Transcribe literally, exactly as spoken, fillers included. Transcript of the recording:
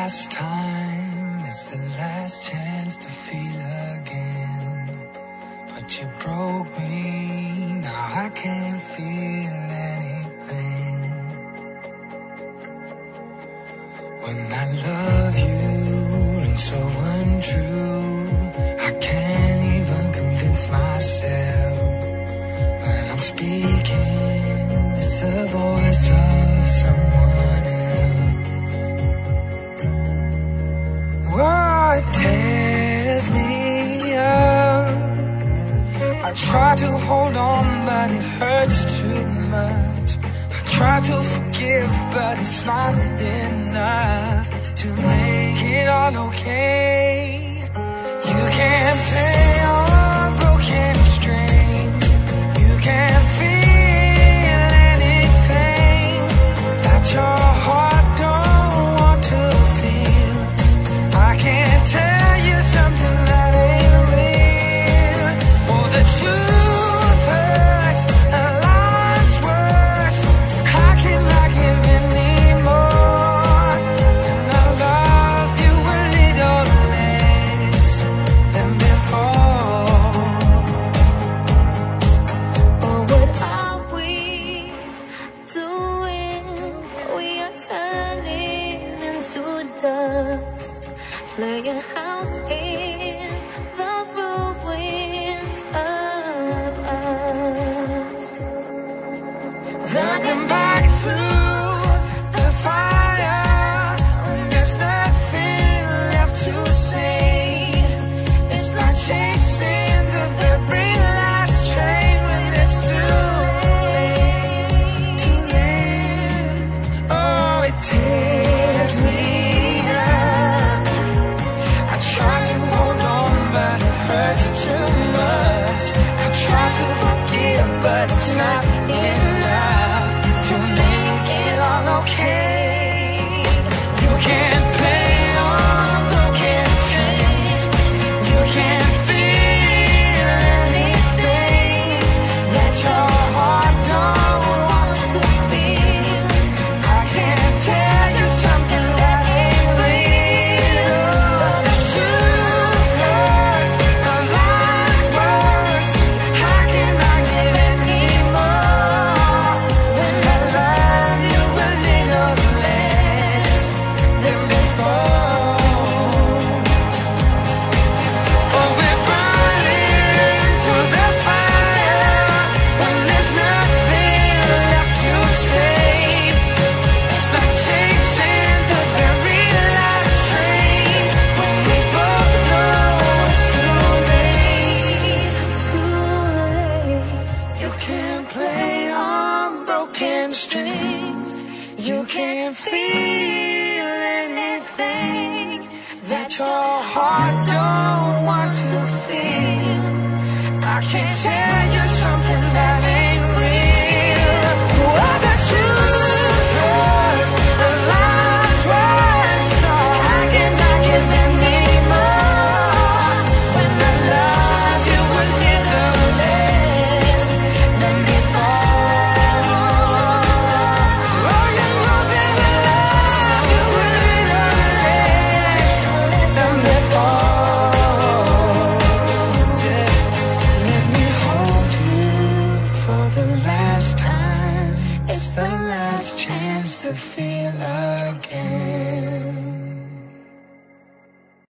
last time, it's the last chance to feel again. But you broke me, now I can't feel anything. When I love you and so untrue, I can't even convince myself when I'm speaking, it's the voice of someone else. Oh, it tears me up. I try to hold on, but it hurts too much. I try to forgive, but it's not enough to make it all okay. You can't play on broken strings. You can't feel anything that your heart don't want to feel. I can't tell you something that ain't real. Oh, the truth hurts, and life's worse. How can I give any more? And I love you a little less than before. Oh, what are we doing? We are turning into dust, playing house in the ruins of us. Running back through the fire when there's nothing left to say. It's like chasing the very last train when it's too late, too late. Oh, it tears me up. I try to hold on, but it hurts too much. I try to forgive, but it's not enough to make it all okay. You can't play on broken strings. You can't feel anything that your heart don't want to feel. I can't tell you something that ain't real. The truth hurts, and life's worse. How can I give any more when I love you a little less than before? Oh, we're burning through the fire when there's nothing left to save. It's like chasing the very last train when we both know it's too late. Too late. You can't play on broken strings. You can't feel anything that your heart don't want to feel. I can't tell you something that ain't real. Oh, the truth hurts, and life's worse. So how can I give any more when I love you a little less than before? Oh, you know that I love you a little less than before. Yeah. Let me hold you for the last time. It's the last chance to feel again.